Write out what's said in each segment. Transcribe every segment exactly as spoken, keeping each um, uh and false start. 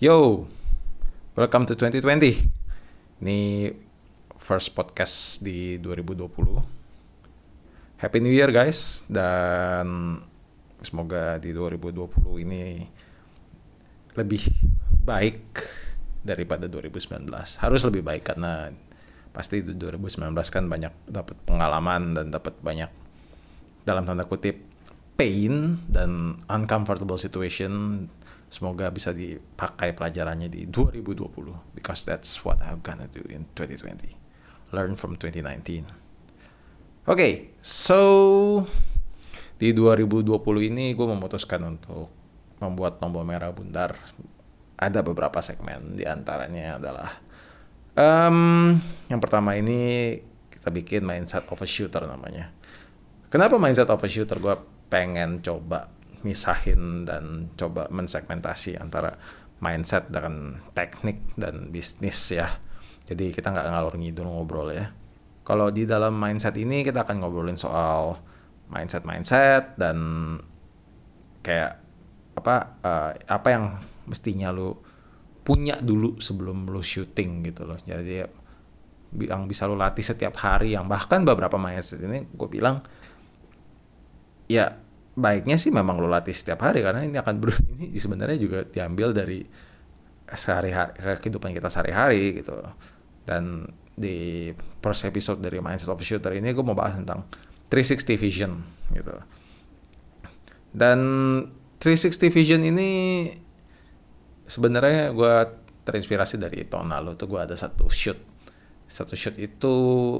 Yo, welcome to twenty twenty. Ini first podcast di dua ribu dua puluh. Happy New Year guys. Dan semoga di dua ribu dua puluh ini lebih baik daripada dua ribu sembilan belas. Harus lebih baik karena pasti di dua ribu sembilan belas kan banyak dapat pengalaman dan dapat banyak dalam tanda kutip pain dan uncomfortable situation. Semoga bisa dipakai pelajarannya di dua ribu dua puluh because that's what I'm gonna do in twenty twenty. Learn from twenty nineteen. Oke, okay, so di dua ribu dua puluh ini gue memutuskan untuk membuat tombol merah bundar. Ada beberapa segmen, di antaranya adalah um, yang pertama ini kita bikin mindset of a shooter namanya. Kenapa mindset of a shooter? Gue pengen coba misahin dan coba mensegmentasi antara mindset dan teknik dan bisnis ya. Jadi kita nggak ngalor ngidul ngobrol ya. Kalau di dalam mindset ini kita akan ngobrolin soal mindset-mindset dan kayak apa uh, apa yang mestinya lu punya dulu sebelum lu syuting gitu loh. Jadi yang bisa lu latih setiap hari, yang bahkan beberapa mindset ini gue bilang ya baiknya sih memang lo latih setiap hari karena ini akan ber ini sebenarnya juga diambil dari sehari-hari kehidupan kita sehari-hari gitu. Dan di first episode dari Mindset of a Shooter ini gue mau bahas tentang three sixty vision gitu. Dan three sixty vision ini sebenarnya gue terinspirasi dari tahun lalu tuh gue ada satu shoot. Satu shoot itu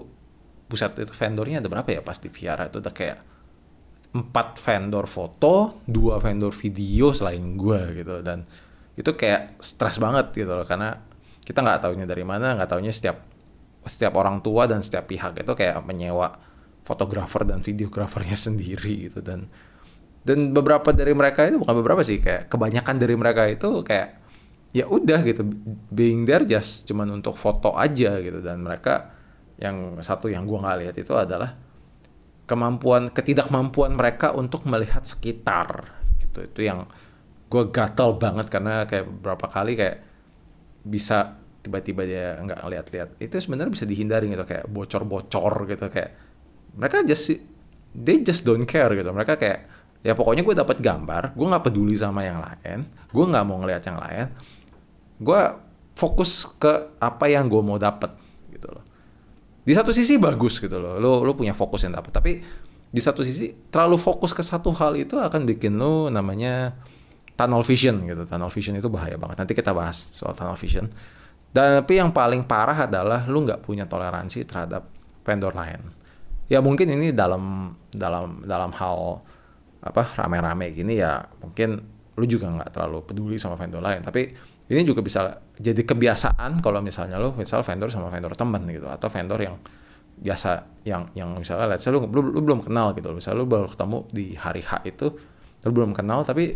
pusat itu vendornya ada berapa ya pas di Viara itu udah kayak empat vendor foto, dua vendor video selain gue gitu. Dan itu kayak stres banget gitu loh karena kita nggak taunya dari mana, nggak taunya setiap setiap orang tua dan setiap pihak itu kayak menyewa fotografer dan videografernya sendiri gitu. Dan dan beberapa dari mereka itu bukan beberapa sih, kayak kebanyakan dari mereka itu kayak ya udah gitu being there just cuman untuk foto aja gitu. Dan mereka yang satu yang gue nggak lihat itu adalah kemampuan ketidakmampuan mereka untuk melihat sekitar gitu. Itu yang gue gatel banget karena kayak beberapa kali kayak bisa tiba-tiba dia nggak ngeliat-liat. Itu sebenarnya bisa dihindari gitu, kayak bocor-bocor gitu, kayak mereka just they just don't care gitu. Mereka kayak ya pokoknya gue dapat gambar, gue nggak peduli sama yang lain, gue nggak mau ngeliat yang lain, gue fokus ke apa yang gue mau dapat gitu loh. Di satu sisi bagus gitu loh, lo lo punya fokus yang dapat, tapi di satu sisi terlalu fokus ke satu hal itu akan bikin lo namanya tunnel vision gitu. Tunnel vision itu bahaya banget. Nanti kita bahas soal tunnel vision. Dan tapi yang paling parah adalah lo nggak punya toleransi terhadap vendor lain. Ya mungkin ini dalam dalam dalam hal apa rame-rame gini ya mungkin lo juga nggak terlalu peduli sama vendor lain, tapi ini juga bisa jadi kebiasaan kalau misalnya lo misal vendor sama vendor teman gitu, atau vendor yang biasa yang yang misalnya let's say lo, lo, lo belum kenal gitu, misalnya lo baru ketemu di hari H itu lo belum kenal, tapi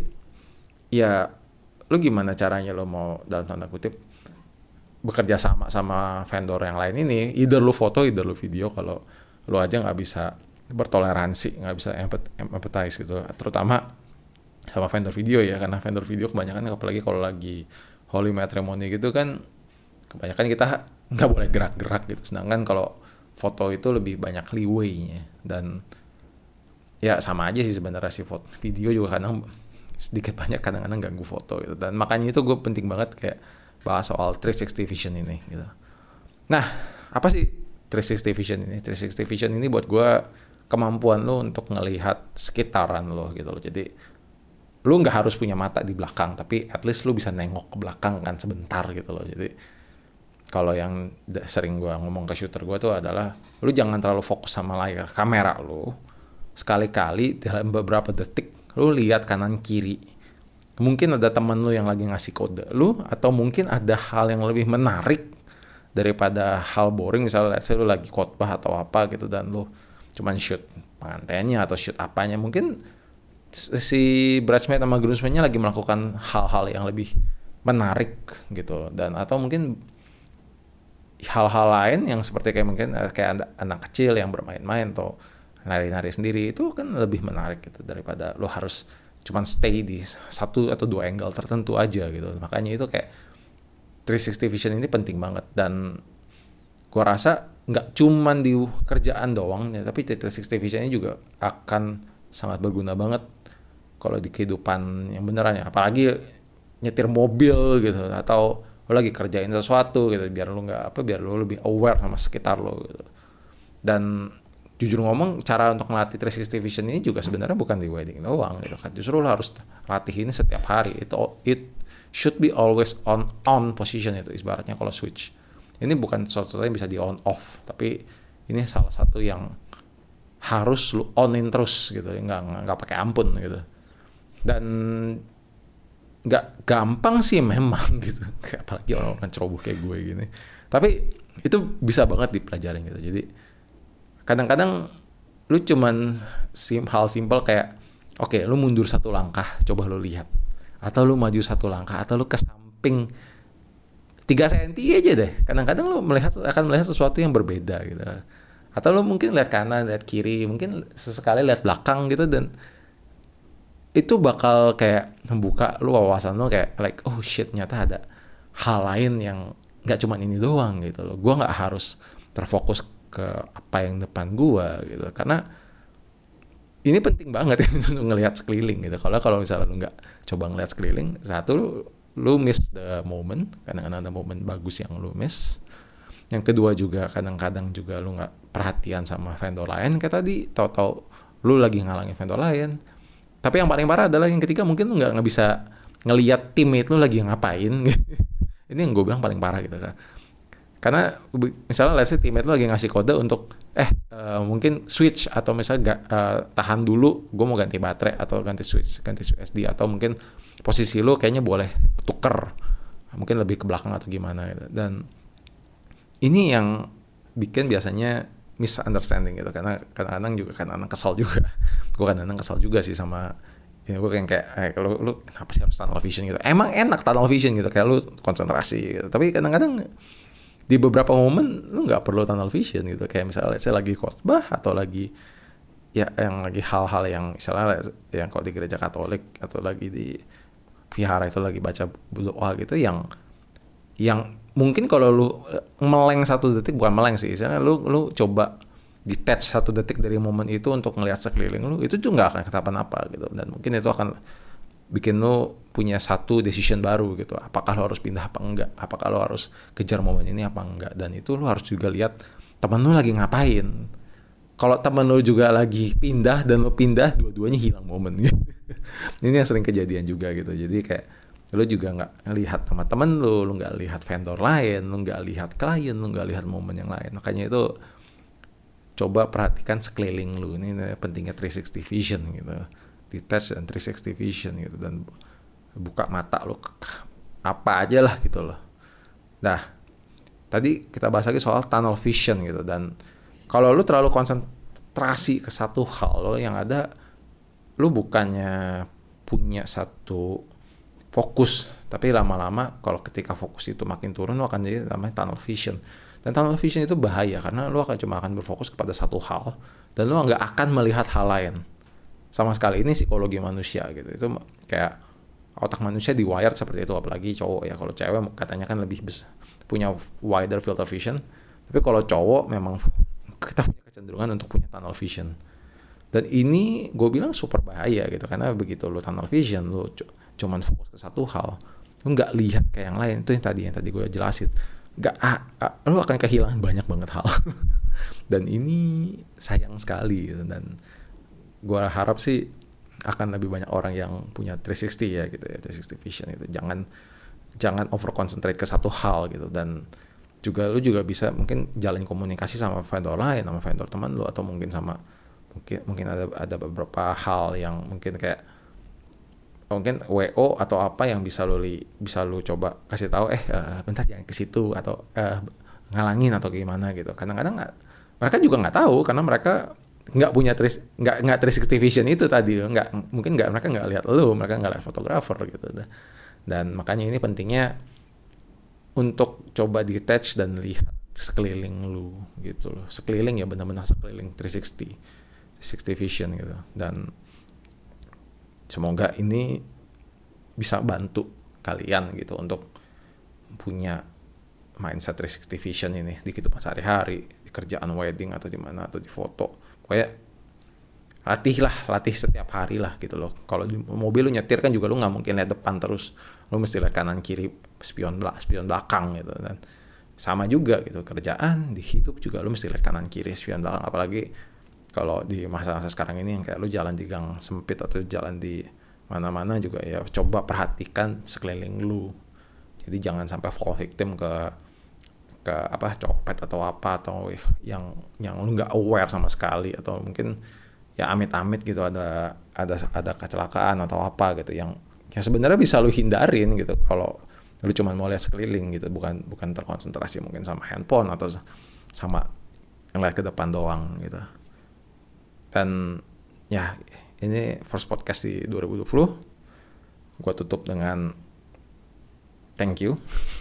ya lo gimana caranya lo mau dalam tanda kutip bekerja sama sama vendor yang lain ini, either lo foto either lo video, kalau lo aja nggak bisa bertoleransi, nggak bisa empathize gitu, terutama sama vendor video ya, karena vendor video kebanyakan apalagi kalau lagi holy matrimony gitu kan kebanyakan kita nggak boleh gerak-gerak gitu, sedangkan kalau foto itu lebih banyak leeway-nya. Dan ya sama aja sih sebenarnya sih, foto video juga kadang sedikit banyak kadang-kadang ganggu foto gitu. Dan makanya itu gue penting banget kayak bahas soal three sixty vision ini gitu. Nah apa sih three sixty vision ini? three sixty vision ini buat gue kemampuan lo untuk ngelihat sekitaran lo gitu loh. Jadi lu nggak harus punya mata di belakang, tapi at least lu bisa nengok ke belakang kan sebentar gitu loh. Jadi kalau yang sering gue ngomong ke shooter gue tuh adalah lu jangan terlalu fokus sama layar kamera lu. Sekali-kali dalam beberapa detik lu lihat kanan kiri. Mungkin ada teman lu yang lagi ngasih kode lu, atau mungkin ada hal yang lebih menarik daripada hal boring. Misalnya let's say lu lagi khotbah atau apa gitu dan lu cuman shoot pengantinnya atau shoot apanya, mungkin si bridesmaid sama groomsmaidnya lagi melakukan hal-hal yang lebih menarik gitu. Dan atau mungkin hal-hal lain yang seperti kayak mungkin kayak anak kecil yang bermain-main atau nari-nari sendiri, itu kan lebih menarik gitu daripada lo harus cuman stay di satu atau dua angle tertentu aja gitu. Makanya itu kayak three sixty vision ini penting banget, dan gua rasa nggak cuman di kerjaan doang ya, tapi three sixty vision ini juga akan sangat berguna banget kalau di kehidupan yang beneran ya, apalagi nyetir mobil gitu, atau lo lagi kerjain sesuatu gitu, biar lo nggak apa biar lo lebih aware sama sekitar lo gitu. Dan jujur ngomong, cara untuk melatih three sixty vision ini juga sebenarnya bukan di wedding doang gitu kan, justru lo harus latih ini setiap hari. Itu it should be always on on position, itu ibaratnya kalau switch ini bukan sesuatu yang bisa di on off, tapi ini salah satu yang harus lu onin terus gitu, nggak nggak pakai ampun gitu. Dan nggak gampang sih memang gitu, apalagi orang-orang ceroboh kayak gue gini, tapi itu bisa banget dipelajarin gitu. Jadi kadang-kadang lu cuman sim, hal simpel kayak oke okay, lu mundur satu langkah, coba lu lihat, atau lu maju satu langkah, atau lu ke samping tiga senti aja deh. Kadang-kadang lu melihat akan melihat sesuatu yang berbeda gitu. Atau lu mungkin lihat kanan, lihat kiri, mungkin sesekali lihat belakang gitu, dan itu bakal kayak membuka lu wawasan lu kayak like oh shit, ternyata ada hal lain yang nggak cuma ini doang gitu loh. Gua nggak harus terfokus ke apa yang depan gua gitu, karena ini penting banget ya untuk ngelihat sekeliling gitu. Kalau kalau misalnya lu nggak coba ngelihat sekeliling, satu lu miss the moment, kadang-kadang ada momen bagus yang lu miss. Yang kedua juga kadang-kadang juga lu nggak perhatian sama vendor lain kayak tadi, tahu-tahu lu lagi ngalangin vendor lain. Tapi yang paling parah adalah yang ketiga, mungkin lu nggak nggak bisa ngelihat teammate lu lagi ngapain. Ini yang gue bilang paling parah gitu kan. Karena misalnya let's say teammate lu lagi ngasih kode untuk eh uh, mungkin switch, atau misalnya gak, uh, tahan dulu, gue mau ganti baterai atau ganti switch, ganti U S B, atau mungkin posisi lu kayaknya boleh tuker, mungkin lebih ke belakang atau gimana gitu. Dan ini yang bikin biasanya misunderstanding gitu, karena kadang-kadang juga kadang-kadang kesal juga. Gue kadang-kadang kesal juga sih sama ya, gue kayak kayak eh, lu, lu kenapa sih harus tunnel vision gitu. Emang enak tunnel vision gitu, kayak lu konsentrasi gitu, tapi kadang-kadang di beberapa momen lu nggak perlu tunnel vision gitu. Kayak misalnya saya lagi khotbah atau lagi ya yang lagi hal-hal yang misalnya yang kalau di gereja Katolik atau lagi di vihara itu lagi baca doa gitu, yang yang mungkin kalau lu meleng satu detik, bukan meleng sih, misalnya lu lu coba detach satu detik dari momen itu untuk ngelihat sekeliling lu, itu tuh nggak akan kenapa-napa gitu. Dan mungkin itu akan bikin lu punya satu decision baru gitu, apakah lu harus pindah apa enggak, apakah lu harus kejar momen ini apa enggak. Dan itu lu harus juga lihat temen lu lagi ngapain. Kalau temen lu juga lagi pindah dan lu pindah, dua-duanya hilang momen gitu. Ini yang sering kejadian juga gitu. Jadi kayak lu juga nggak ngelihat sama temen lu, lu nggak lihat vendor lain, lu nggak lihat klien, lu nggak lihat momen yang lain. Makanya itu coba perhatikan sekeliling lu. Ini pentingnya three sixty vision gitu, detach dan three sixty vision gitu, dan buka mata lu apa aja lah gitu loh. Nah, tadi kita bahas lagi soal tunnel vision gitu, dan kalau lu terlalu konsentrasi ke satu hal, lo yang ada lu bukannya punya satu fokus, tapi lama-lama kalau ketika fokus itu makin turun, lu akan jadi namanya tunnel vision. Dan tunnel vision itu bahaya karena lu akan cuma akan berfokus kepada satu hal, dan lu nggak akan melihat hal lain sama sekali. Ini psikologi manusia gitu. Itu kayak otak manusia di-wired seperti itu, apalagi cowok ya. Kalau cewek katanya kan lebih besar, punya wider field of vision, tapi kalau cowok memang kita punya kecenderungan untuk punya tunnel vision. Dan ini gue bilang super bahaya gitu, karena begitu lu tunnel vision, lu c- cuman fokus ke satu hal, lu nggak lihat ke yang lain. Itu yang tadi yang tadi gue jelasin, nggak ah, ah, lu akan kehilangan banyak banget hal. Dan ini sayang sekali gitu. Dan gue harap sih akan lebih banyak orang yang punya three sixty ya gitu ya, three sixty vision gitu. Jangan jangan over concentrate ke satu hal gitu. Dan juga lu juga bisa mungkin jalin komunikasi sama vendor lain, sama vendor teman lu, atau mungkin sama mungkin mungkin ada ada beberapa hal yang mungkin kayak mungkin W O atau apa yang bisa lu li, bisa lu coba kasih tahu eh uh, bentar jangan ke situ, atau uh, ngalangin atau gimana gitu. Kadang-kadang nggak, mereka juga nggak tahu karena mereka nggak punya tris nggak nggak three sixty vision itu tadi, nggak mungkin nggak mereka nggak lihat lu, mereka nggak lihat fotografer gitu. Dan makanya ini pentingnya untuk coba detach dan lihat sekeliling lu gitu loh. Sekeliling ya benar-benar sekeliling three sixty vision gitu. Dan semoga ini bisa bantu kalian gitu untuk punya mindset three sixty vision ini di kehidupan sehari-hari, di kerjaan wedding atau di mana atau di foto. Pokoknya latih lah, latih setiap hari lah gitu loh. Kalau di mobil lu nyetir kan juga lu nggak mungkin lihat depan terus, lu mesti lihat kanan kiri, spion belakang, spion belakang gitu. Dan sama juga gitu, kerjaan di hidup juga lu mesti lihat kanan kiri, spion belakang. Apalagi kalau di masa-masa sekarang ini yang kayak lu jalan di gang sempit atau jalan di mana-mana juga ya, coba perhatikan sekeliling lu. Jadi jangan sampai fall victim ke ke apa copet atau apa, atau yang yang lu nggak aware sama sekali, atau mungkin ya amit-amit gitu ada ada ada kecelakaan atau apa gitu yang yang sebenarnya bisa lu hindarin gitu kalau lu cuma mau lihat sekeliling gitu, bukan bukan terkonsentrasi mungkin sama handphone atau sama yang lihat ke depan doang gitu. Dan ya ini first podcast di dua ribu dua puluh, gue tutup dengan thank you.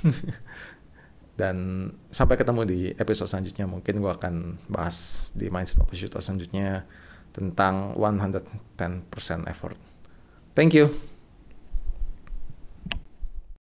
Dan sampai ketemu di episode selanjutnya. Mungkin gue akan bahas di Mindset of a Shooter selanjutnya tentang one hundred ten percent effort. Thank you.